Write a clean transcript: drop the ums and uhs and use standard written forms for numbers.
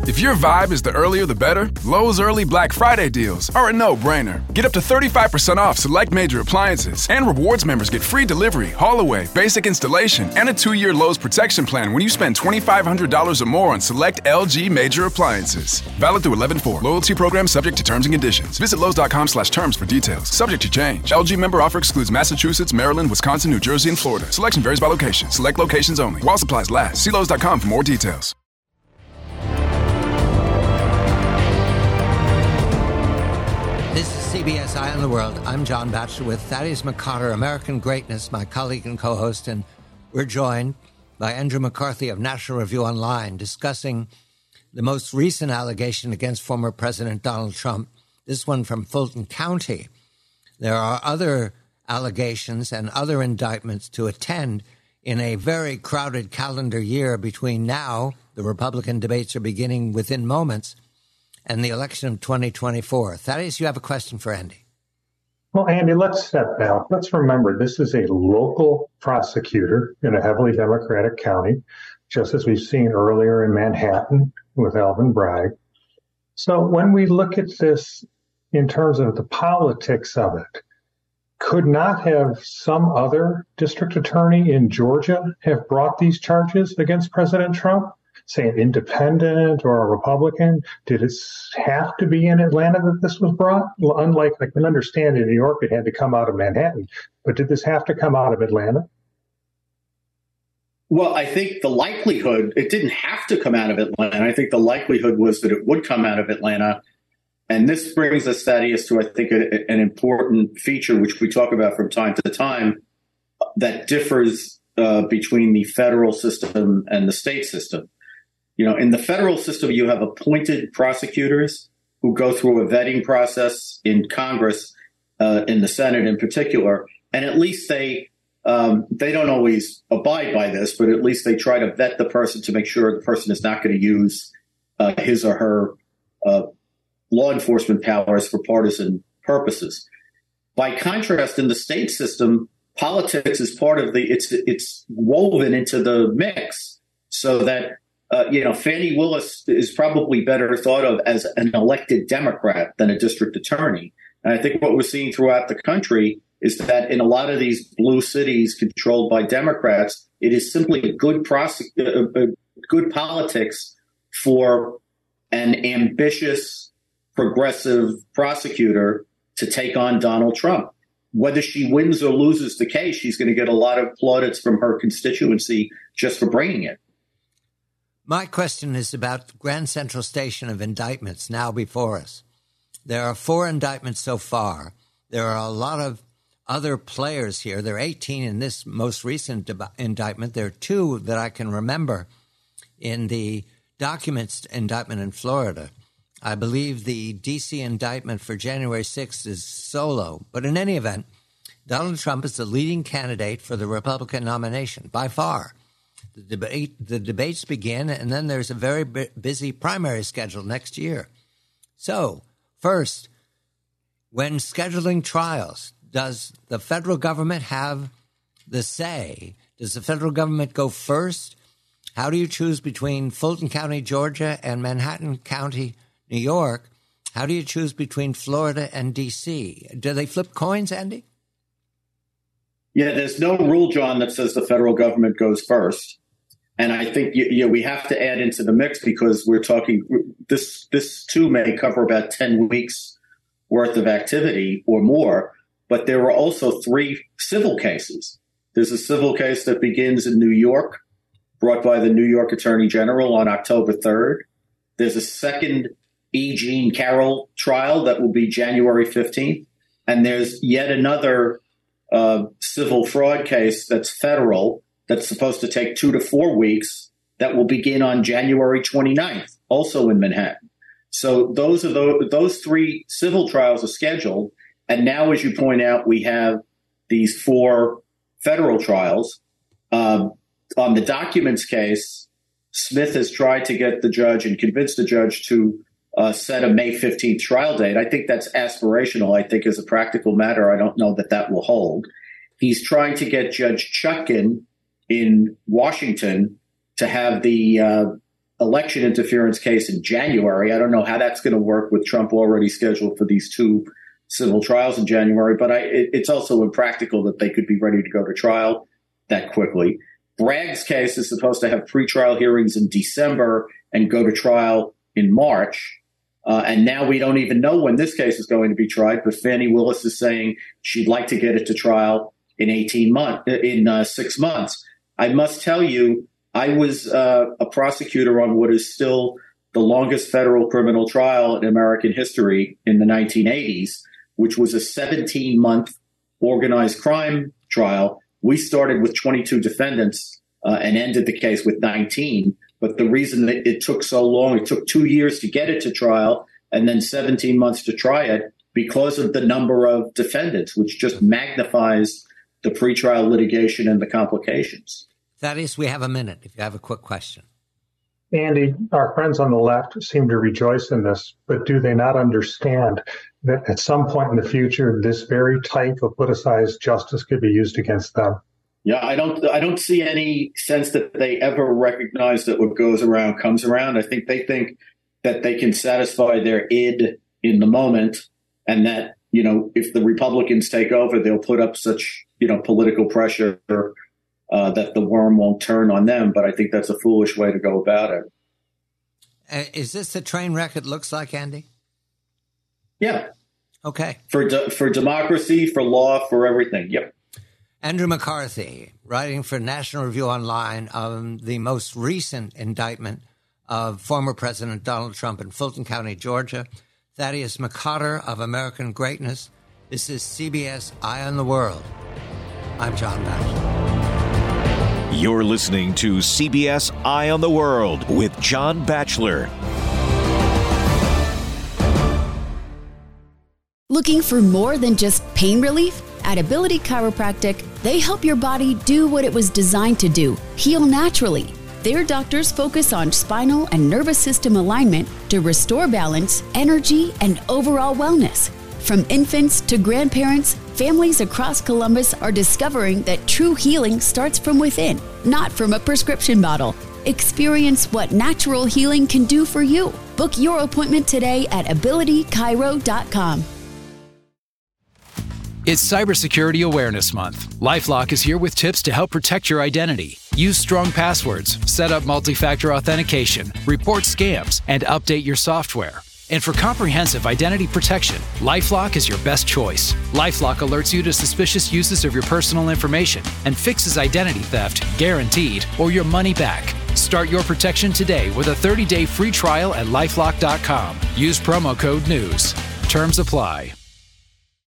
If your vibe is the earlier the better, Lowe's early Black Friday deals are a no-brainer. Get up to 35% off select major appliances, and rewards members get free delivery, haul-away, basic installation, and a 2-year Lowe's protection plan when you spend $2,500 or more on select LG major appliances. Valid through 11/4. Loyalty program subject to terms and conditions. Visit Lowe's.com/terms for details. Subject to change. LG member offer excludes Massachusetts, Maryland, Wisconsin, New Jersey, and Florida. Selection varies by location. Select locations only. While supplies last. See Lowe's.com for more details. This is CBS Eye on the World. I'm John Batchelor with Thaddeus McCarter, American Greatness, my colleague and co-host, and we're joined by Andrew McCarthy of National Review Online discussing the most recent allegation against former President Donald Trump, this one from Fulton County. There are other allegations and other indictments to attend in a very crowded calendar year between now, the Republican debates are beginning within moments, and the election of 2024. Thaddeus, you have a question for Andy. Well, Andy, let's step back. Let's remember this is a local prosecutor in a heavily Democratic county, just as we've seen earlier in Manhattan with Alvin Bragg. So when we look at this in terms of the politics of it, could not have some other district attorney in Georgia have brought these charges against President Trump? Say an independent or a Republican? Did it have to be in Atlanta that this was brought? Well, unlike, I can understand in New York, it had to come out of Manhattan. But did this have to come out of Atlanta? Well, I think the likelihood, it didn't have to come out of Atlanta. I think the likelihood was that it would come out of Atlanta. And this brings us, Thaddeus, to, I think, an important feature, which we talk about from time to time, that differs between the federal system and the state system. You know, in the federal system, you have appointed prosecutors who go through a vetting process in Congress, in the Senate in particular, and at least they don't always abide by this, but at least they try to vet the person to make sure the person is not going to use his or her law enforcement powers for partisan purposes. By contrast, in the state system, politics is part of it's woven into the mix, so that Fannie Willis is probably better thought of as an elected Democrat than a district attorney. And I think what we're seeing throughout the country is that in a lot of these blue cities controlled by Democrats, it is simply good politics for an ambitious, progressive prosecutor to take on Donald Trump. Whether she wins or loses the case, she's going to get a lot of plaudits from her constituency just for bringing it. My question is about Grand Central Station of indictments now before us. There are 4 indictments so far. There are a lot of other players here. There are 18 in this most recent indictment. There are 2 that I can remember in the documents indictment in Florida. I believe the D.C. indictment for January 6th is solo. But in any event, Donald Trump is the leading candidate for the Republican nomination by far. The debates begin, and then there's a very busy primary schedule next year. So, first, when scheduling trials, does the federal government have the say? Does the federal government go first? How do you choose between Fulton County, Georgia, and Manhattan County, New York? How do you choose between Florida and D.C.? Do they flip coins, Andy? Yeah, there's no rule, John, that says the federal government goes first. And I think we have to add into the mix because we're talking this too may cover about 10 weeks worth of activity or more. But there are also 3 civil cases. There's a civil case that begins in New York, brought by the New York Attorney General on October 3rd. There's a second E. Jean Carroll trial that will be January 15th. And there's yet another civil fraud case that's federal that's supposed to take 2 to 4 weeks that will begin on January 29th, also in Manhattan. So those 3 civil trials are scheduled. And now, as you point out, we have these 4 federal trials. On the documents case, Smith has tried to get the judge and convince the judge to set a May 15th trial date. I think that's aspirational. I think as a practical matter, I don't know that will hold. He's trying to get Judge Chutkan in Washington to have the election interference case in January. I don't know how that's going to work with Trump already scheduled for these 2 civil trials in January, but it's also impractical that they could be ready to go to trial that quickly. Bragg's case is supposed to have pretrial hearings in December and go to trial in March. And now we don't even know when this case is going to be tried, but Fani Willis is saying she'd like to get it to trial in 6 months. I must tell you, I was a prosecutor on what is still the longest federal criminal trial in American history in the 1980s, which was a 17-month organized crime trial. We started with 22 defendants and ended the case with 19. But the reason that it took so long, it took 2 years to get it to trial and then 17 months to try it because of the number of defendants, which just magnifies the pretrial litigation and the complications. Thaddeus, we have a minute if you have a quick question. Andy, our friends on the left seem to rejoice in this, but do they not understand that at some point in the future, this very type of politicized justice could be used against them? Yeah, I don't see any sense that they ever recognize that what goes around comes around. I think they think that they can satisfy their id in the moment, and that, you know, if the Republicans take over, they'll put up such, you know, political pressure that the worm won't turn on them. But I think that's a foolish way to go about it. Is this the train wreck it looks like, Andy? Yeah. Okay. For democracy, for law, for everything. Yep. Andrew McCarthy, writing for National Review Online on the most recent indictment of former President Donald Trump in Fulton County, Georgia. Thaddeus McCotter of American Greatness. This is CBS Eye on the World. I'm John Batchelor. You're listening to CBS Eye on the World with John Batchelor. Looking for more than just pain relief? At Ability Chiropractic, they help your body do what it was designed to do, heal naturally. Their doctors focus on spinal and nervous system alignment to restore balance, energy, and overall wellness. From infants to grandparents, families across Columbus are discovering that true healing starts from within, not from a prescription bottle. Experience what natural healing can do for you. Book your appointment today at abilitychiro.com. It's Cybersecurity Awareness Month. LifeLock is here with tips to help protect your identity. Use strong passwords, set up multi-factor authentication, report scams, and update your software. And for comprehensive identity protection, LifeLock is your best choice. LifeLock alerts you to suspicious uses of your personal information and fixes identity theft, guaranteed, or your money back. Start your protection today with a 30-day free trial at LifeLock.com. Use promo code NEWS. Terms apply.